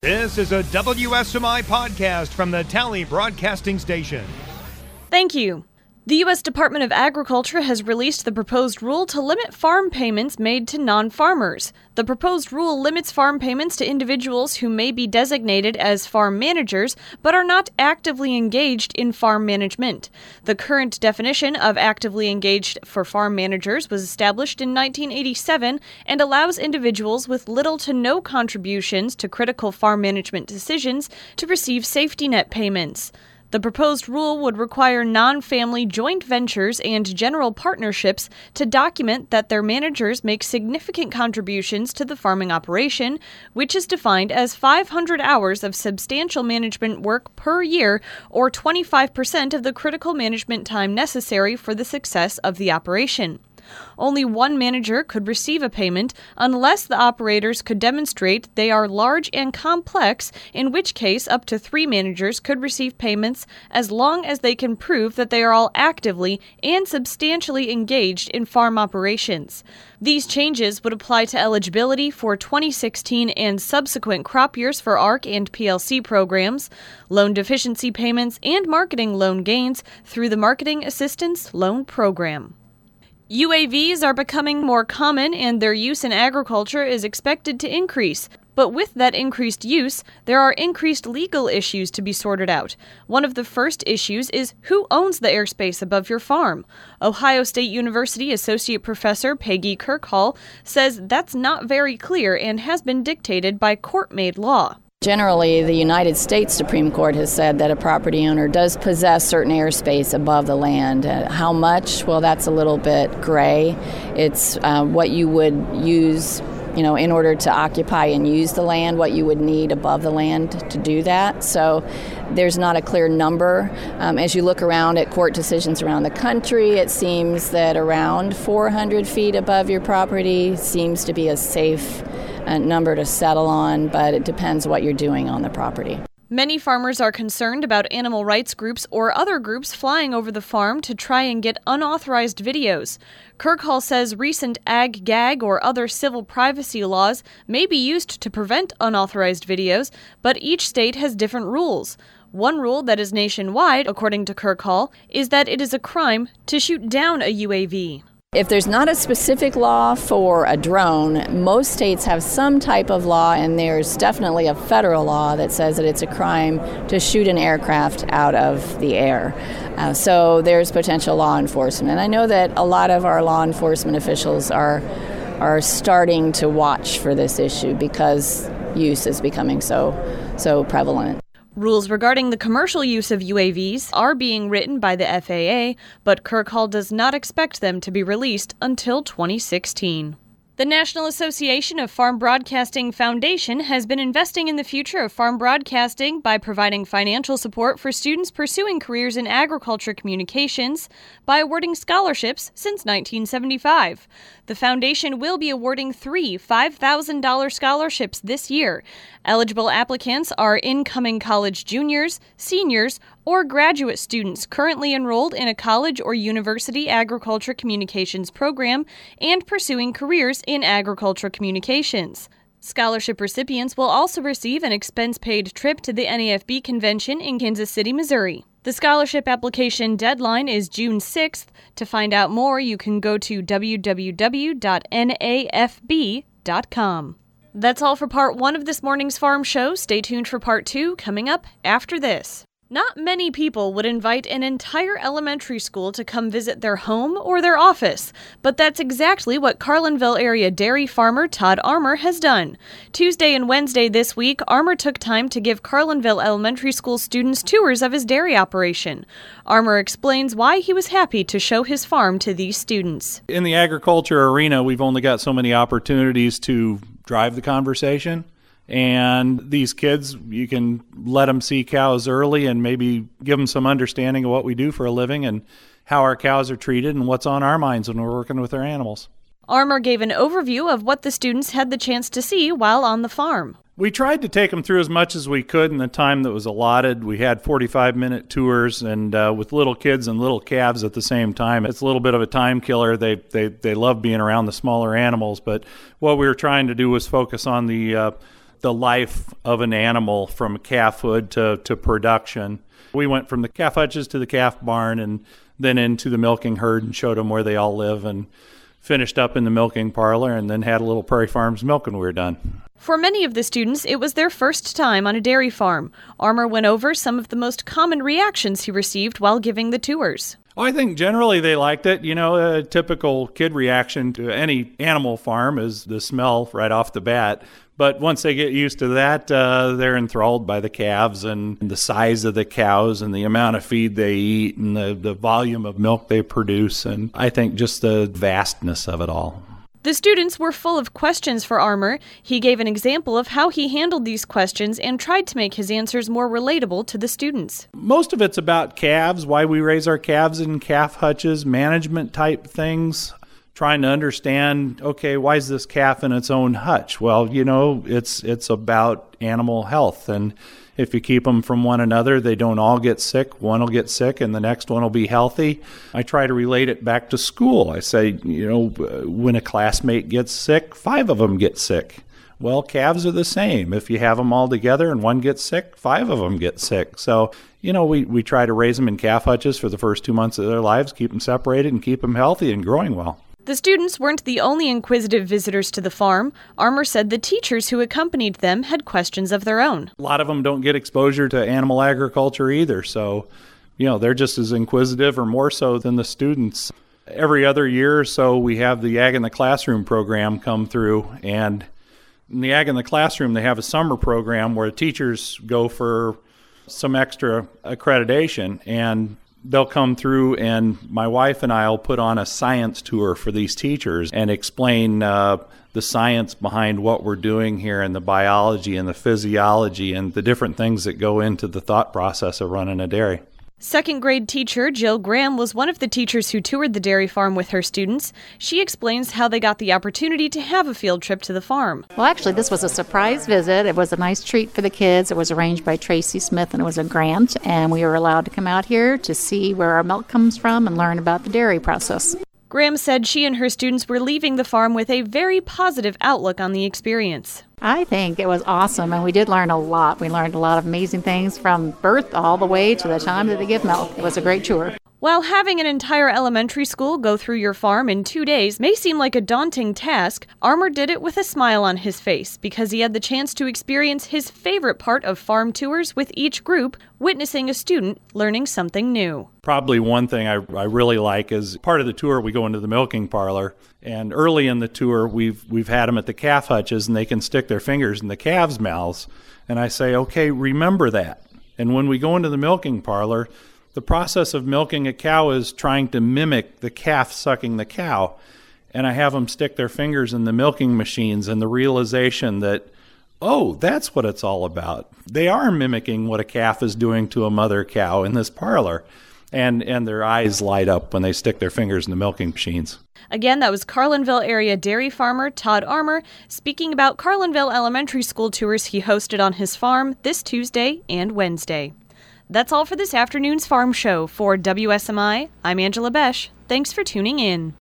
This is a WSMI podcast from the Tally Broadcasting Station. Thank you. The U.S. Department of Agriculture has released the proposed rule to limit farm payments made to non-farmers. The proposed rule limits farm payments to individuals who may be designated as farm managers but are not actively engaged in farm management. The current definition of actively engaged for farm managers was established in 1987 and allows individuals with little to no contributions to critical farm management decisions to receive safety net payments. The proposed rule would require non-family joint ventures and general partnerships to document that their managers make significant contributions to the farming operation, which is defined as 500 hours of substantial management work per year, or 25% of the critical management time necessary for the success of the operation. Only one manager could receive a payment unless the operators could demonstrate they are large and complex, in which case up to 3 managers could receive payments as long as they can prove that they are all actively and substantially engaged in farm operations. These changes would apply to eligibility for 2016 and subsequent crop years for ARC and PLC programs, loan deficiency payments, and marketing loan gains through the Marketing Assistance Loan Program. UAVs are becoming more common and their use in agriculture is expected to increase. But with that increased use, there are increased legal issues to be sorted out. One of the first issues is who owns the airspace above your farm. Ohio State University Associate Professor Peggy Kirkhall says that's not very clear and has been dictated by court-made law. Generally, the United States Supreme Court has said that a property owner does possess certain airspace above the land. How much? Well, that's a little bit gray. It's what you would use, in order to occupy and use the land, what you would need above the land to do that. So there's not a clear number. As you look around at court decisions around the country, it seems that around 400 feet above your property seems to be a safe number to settle on, but it depends what you're doing on the property. Many farmers are concerned about animal rights groups or other groups flying over the farm to try and get unauthorized videos. Kirkhall says recent ag-gag or other civil privacy laws may be used to prevent unauthorized videos, but each state has different rules. One rule that is nationwide, according to Kirkhall, is that it is a crime to shoot down a UAV. If there's not a specific law for a drone, most states have some type of law, and there's definitely a federal law that says that it's a crime to shoot an aircraft out of the air. So there's potential law enforcement. And I know that a lot of our law enforcement officials are starting to watch for this issue because use is becoming so prevalent. Rules regarding the commercial use of UAVs are being written by the FAA, but Kirkhall does not expect them to be released until 2016. The National Association of Farm Broadcasting Foundation has been investing in the future of farm broadcasting by providing financial support for students pursuing careers in agriculture communications by awarding scholarships since 1975. The foundation will be awarding 3 $5,000 scholarships this year. Eligible applicants are incoming college juniors, seniors, or graduate students currently enrolled in a college or university agriculture communications program and pursuing careers in agriculture communications. Scholarship recipients will also receive an expense-paid trip to the NAFB convention in Kansas City, Missouri. The scholarship application deadline is June 6th. To find out more, you can go to www.nafb.com. That's all for part 1 of this morning's Farm Show. Stay tuned for part 2 coming up after this. Not many people would invite an entire elementary school to come visit their home or their office, but that's exactly what Carlinville area dairy farmer Todd Armour has done. Tuesday and Wednesday this week, Armour took time to give Carlinville Elementary School students tours of his dairy operation. Armour explains why he was happy to show his farm to these students. In the agriculture arena, we've only got so many opportunities to drive the conversation. And these kids, you can let them see cows early and maybe give them some understanding of what we do for a living and how our cows are treated and what's on our minds when we're working with our animals. Armour gave an overview of what the students had the chance to see while on the farm. We tried to take them through as much as we could in the time that was allotted. We had 45-minute tours, and with little kids and little calves at the same time, it's a little bit of a time killer. They love being around the smaller animals, but what we were trying to do was focus on the the life of an animal from calfhood to production. We went from the calf hutches to the calf barn and then into the milking herd and showed them where they all live, and finished up in the milking parlor, and then had a little Prairie Farms milk when we were done. For many of the students, it was their first time on a dairy farm. Armour went over some of the most common reactions he received while giving the tours. I think generally they liked it. You know, a typical kid reaction to any animal farm is the smell right off the bat. But once they get used to that, they're enthralled by the calves and the size of the cows and the amount of feed they eat and the volume of milk they produce. And I think just the vastness of it all. The students were full of questions for Armour. He gave an example of how he handled these questions and tried to make his answers more relatable to the students. Most of it's about calves, why we raise our calves in calf hutches, management type things, trying to understand, okay, why is this calf in its own hutch? Well, you know, it's about animal health, and if you keep them from one another, they don't all get sick. One will get sick and the next one will be healthy. I try to relate it back to school. I say, you know, when a classmate gets sick, 5 of them get sick. Well, calves are the same. If you have them all together and one gets sick, 5 of them get sick. So, you know, we try to raise them in calf hutches for the first 2 months of their lives, keep them separated and keep them healthy and growing well. The students weren't the only inquisitive visitors to the farm. Armour said the teachers who accompanied them had questions of their own. A lot of them don't get exposure to animal agriculture either, so, you know, they're just as inquisitive or more so than the students. Every other year or so, we have the Ag in the Classroom program come through, and in the Ag in the Classroom, they have a summer program where teachers go for some extra accreditation, and they'll come through, and my wife and I will put on a science tour for these teachers and explain the science behind what we're doing here and the biology and the physiology and the different things that go into the thought process of running a dairy. Second grade teacher Jill Graham was one of the teachers who toured the dairy farm with her students. She explains how they got the opportunity to have a field trip to the farm. Well, actually, this was a surprise visit. It was a nice treat for the kids. It was arranged by Tracy Smith, and it was a grant, and we were allowed to come out here to see where our milk comes from and learn about the dairy process. Graham said she and her students were leaving the farm with a very positive outlook on the experience. I think it was awesome, and we did learn a lot. We learned a lot of amazing things from birth all the way to the time that they give milk. It was a great tour. While having an entire elementary school go through your farm in 2 days may seem like a daunting task, Armour did it with a smile on his face because he had the chance to experience his favorite part of farm tours with each group, witnessing a student learning something new. Probably one thing I really like is part of the tour we go into the milking parlor, and early in the tour we've had them at the calf hutches and they can stick their fingers in the calves' mouths, and I say, okay, remember that. And when we go into the milking parlor, the process of milking a cow is trying to mimic the calf sucking the cow. And I have them stick their fingers in the milking machines, and the realization that, oh, that's what it's all about. They are mimicking what a calf is doing to a mother cow in this parlor. And their eyes light up when they stick their fingers in the milking machines. Again, that was Carlinville area dairy farmer Todd Armour speaking about Carlinville Elementary School tours he hosted on his farm this Tuesday and Wednesday. That's all for this afternoon's Farm Show. For WSMI, I'm Angela Besh. Thanks for tuning in.